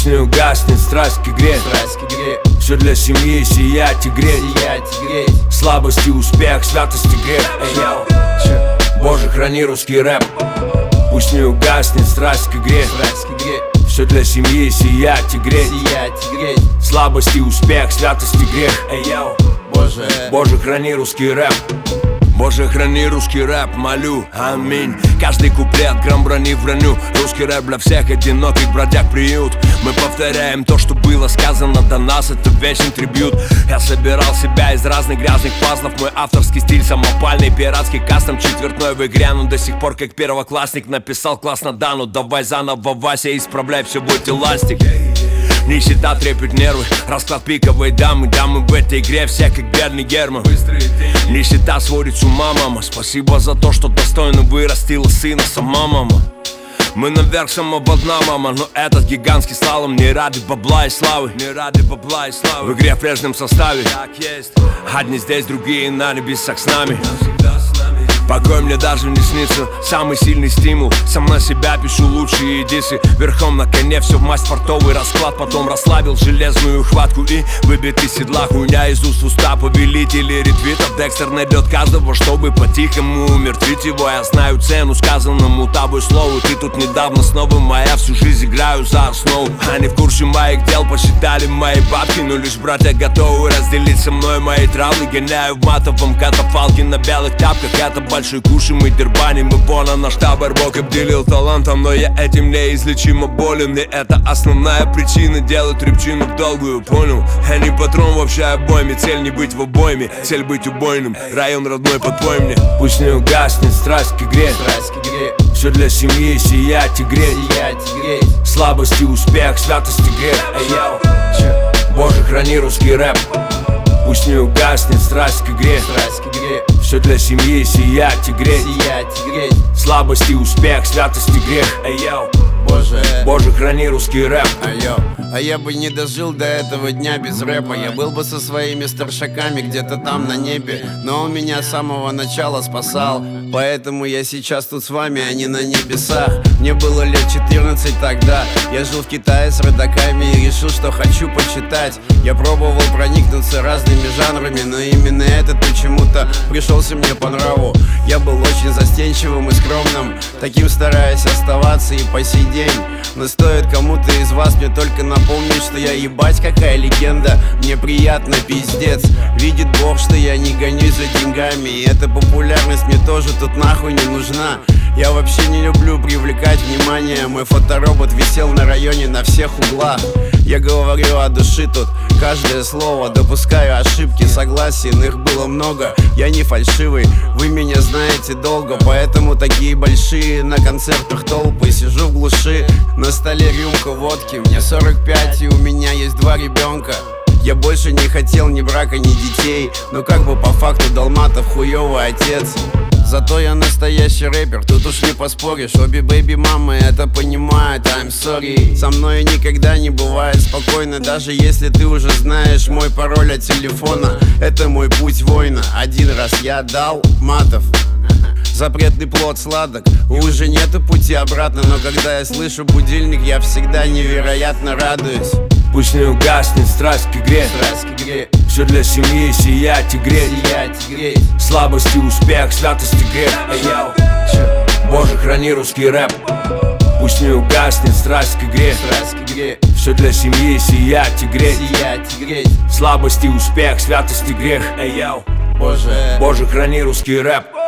Пусть не угаснет страсть к игре, все для семьи сиять и греть. Слабость и успех, святость и грех. Боже, храни русский рэп. Пусть не угаснет страсть к игре, все для семьи сиять и греть. Слабость и успех, святость и грех. Боже, храни русский рэп. Боже, храни русский рэп, молю, аминь. Каждый куплет, грамм брони в броню. Русский рэп для всех одиноких бродяг приют. Мы повторяем то, что было сказано до нас, это вечный трибют. Я собирал себя из разных грязных пазлов. Мой авторский стиль самопальный, пиратский кастом четвертной в игре. Но до сих пор как первоклассник написал классно, да, ну давай заново, Вася, исправляй, все будет эластик. Нищета трепет нервы, расклад пиковой дамы. Дамы в этой игре все как бедный Герман. Нищета сводит с ума, мама. Спасибо за то, что достойно вырастила сына сама мама. Мы наверх самого дна, мама. Но этот гигантский слалом не ради бабла и славы. В игре в прежнем составе. Одни здесь, другие на небесах с нами. Покой мне даже не снится, самый сильный стимул. Сам на себя пишу лучшие дисы. Верхом на коне все в масть, фартовый расклад. Потом расслабил железную хватку и выбит из седла. Хуйня из уст в уста, повелители ретвитов. Декстер найдет каждого, чтобы по-тихому умертвить его. Я знаю цену сказанному тобой слову. Ты тут недавно снова моя, всю жизнь играю за основу. Они в курсе моих дел, посчитали мои бабки. Но лишь братья готовы разделить со мной мои травмы. Гоняю в матовом катафалке на белых тапках. Это большой кушай, мы дербаним его на наш табор. Бог обделил талантом, но я этим неизлечимо болен. И это основная причина делать репчину в долгую, понял? Я не патрон вообще обойме. Цель не быть в обойме, цель быть убойным. Район родной, подпой мне. Пусть не угаснет страсть к игре, все для семьи сиять и греть. Слабость и успех, святость и грех. Боже, храни русский рэп. Пусть не угаснет страсть к игре, все для семьи сиять и греть. Слабость и успех, святость и грех. Боже, храни русский рэп. А я бы не дожил до этого дня без рэпа. Я был бы со своими старшаками где-то там на небе. Но он меня с самого начала спасал. Поэтому я сейчас тут с вами, а не на небесах. Мне было лет 14 тогда. Я жил в Китае с родаками и решил, что хочу почитать. Я пробовал проникнуться разными жанрами, но именно этот почему-то пришелся мне по нраву. Я был очень застенчивым и скромным, таким стараюсь оставаться и по сей день. Но стоит кому-то из вас мне только напомнить, что я ебать какая легенда. Мне приятно, пиздец. Видит Бог, что я не гонюсь за деньгами. И эта популярность мне тоже тут нахуй не нужна. Я вообще не люблю привлекать внимание. Мой фоторобот висел на районе на всех углах. Я говорю от души тут каждое слово. Допускаю ошибки, согласен, их было много. Я не фальшивый, вы меня знаете долго. Поэтому такие большие на концертах толпы. Сижу в глуши, на столе рюмка водки. Мне 45 и у меня есть 2 ребенка. Я больше не хотел ни брака, ни детей. Но как бы по факту Долматов хуёвый отец. Зато я настоящий рэпер, тут уж не поспоришь. Обе бэйби-мамы это понимают, I'm sorry. Со мной никогда не бывает спокойно, даже если ты уже знаешь мой пароль от телефона. Это мой путь воина, один раз я дал матов. Запретный плод сладок, уже нету пути обратно. Но когда я слышу будильник, я всегда невероятно радуюсь. Пусть не угаснет страсть к игре, все для семьи сиять и греть. Слабость и успех, святость и грех. Боже, храни русский рэп. Пусть не угаснет страсть к игре, все для семьи сиять и греть. Слабость и успех, святость и грех. Боже, храни русский рэп.